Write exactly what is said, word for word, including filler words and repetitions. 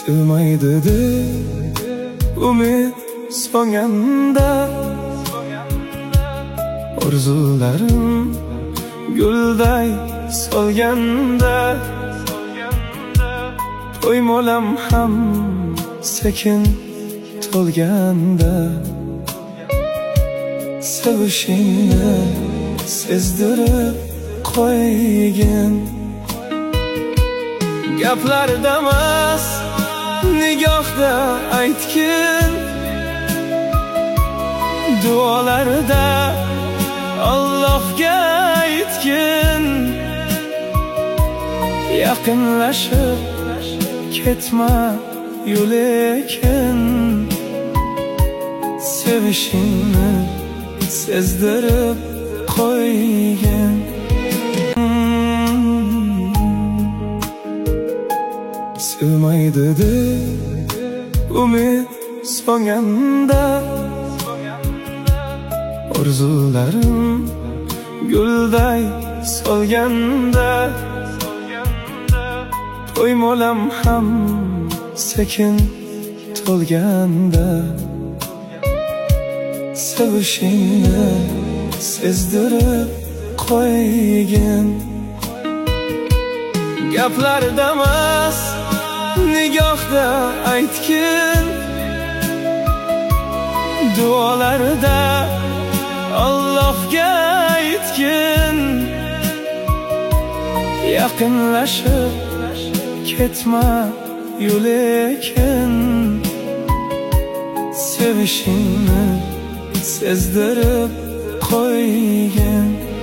Sevmaydi deb umid so'nganda, orzularim gulday solganda, to'y mo'lam ham sekin to'lganda, sevishingni sezdirib qo'ygin. Gaplarda emas, nigohda aytgin, duolarda Allohga aytgin. Yaqinlashib ketma yo'l ekin, sevishingni sezdirib qo'ygin. Sevmaydi deb umid so'nganda, orzularim gulday solganda, to'y mo'lam ham sekin to'lganda, sevishingni sezdirib qo'ygin. Gaplarda emas, nigohda aytgin, duolarda Allohga aytgin. Yaqinlashib ketma yo'l ekin, sevishingni sezdirib qo'ygin.